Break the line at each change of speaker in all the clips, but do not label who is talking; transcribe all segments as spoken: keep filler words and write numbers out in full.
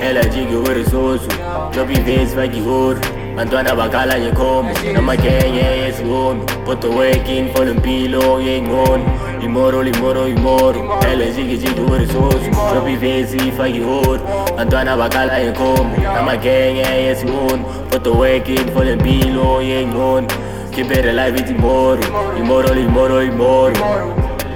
hela jigi werisosu Jobi vase vaki oru Bantwana bakhala ngekomo Namagenge yesiwono Put the work in for lempilo yengono Imoro limoro imoro Hela jigi jigi werisosu Jobi vase vaki oru Bantwana bakhala ngekomo Namagenge yesiwono Put the work in for lempilo yengono Keep it alive it's imoro Imoro limoro imoro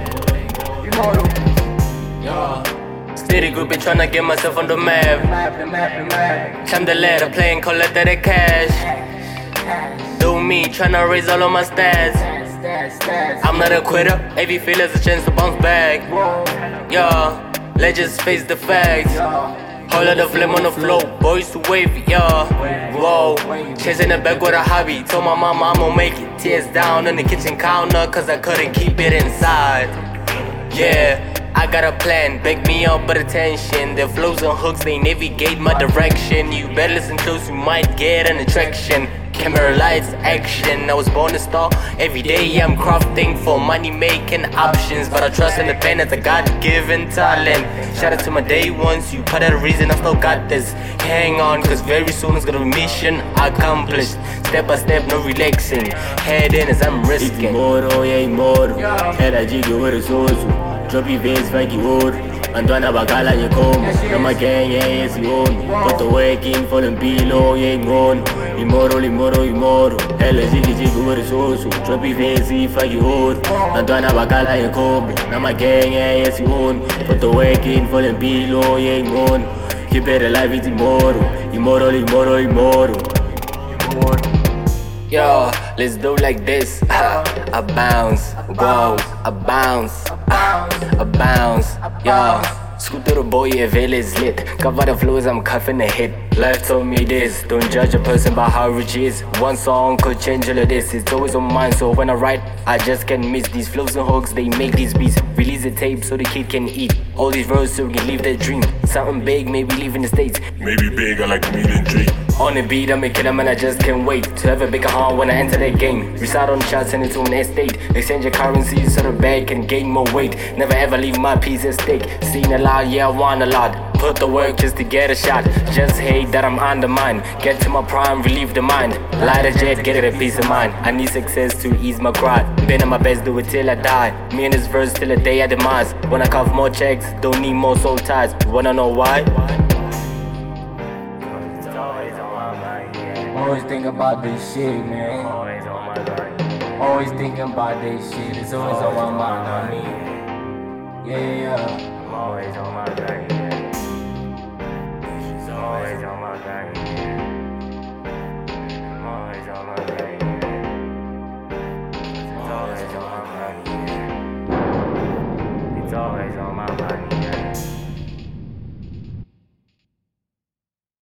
Steady grouping tryna get myself on the map. Climb the ladder, playing collect that cash. Do me, tryna raise all of my stats. I'm not a quitter, every feel has a chance to bounce back. Yeah, let's just face the facts. Hold of the flame on the floor, boys to wave, yeah. Whoa, chasing the back with a hobby. Told my mama I'ma make it. Tears down on the kitchen counter, cause I couldn't keep it inside. Yeah. I got a plan, back me up but attention. The flows and hooks, they navigate my direction. You better listen close, you might get an attraction. Camera lights, action, I was born a star. Every day I'm crafting for money making options. But I trust in the pen as a God-given talent. Shout out to my day ones, you part of the reason I still got this. Hang on, cause very soon it's gonna be mission accomplished. Step by step, no relaxing. Head in as I'm risking. Imoro, yeah, imoro. Hela jigi werisosu Jobi vase vaki oru Bantwana bakhala ngekomo Namagenge yesiwono Put the work in for lempilo yengono Imoro limoro imoro Hela jigi jigi werisosu Jobi vase vaki oru Bantwana bakhala ngekomo Namagenge yesiwono Put the work in for lempilo yengono Keep it alive it's imoro Imoro limoro imoro
Yo, let's do like this. I bounce, whoa, I bounce, I bounce, yo. Scoot to the boy, yeah, veil is lit. Cover the flows, I'm cuffing the hit. Life told me this, don't judge a person by how rich he is. One song could change all of this, it's always on mine. So when I write, I just can't miss these flows and hooks, they make these beats. Release the tape so the kid can eat. All these roads so we can live their dream. Something big, maybe leaving the States.
Maybe big, I like a million dream.
On the beat, I'm a killer man, I just can't wait to have a bigger heart when I enter that game. Reside on the charts, send it to an estate. Exchange your currency so the bag can gain more weight. Never ever leave my piece at stake. Seen a lot, yeah, I want a lot. Put the work just to get a shot. Just hate that I'm undermined. Get to my prime, relieve the mind. Light a jet, get it a peace of mind. I need success to ease my cry. Been on my best, do it till I die. Me and this verse till the day I demise. When I cough more checks, don't need more soul ties. Wanna know why?
Always think about this shit, man.
Always on my mind
Always thinking about this shit. It's always on my mind, I mean. Yeah, yeah, yeah.
I'm always on my grind, yeah. Always on my grind, yeah.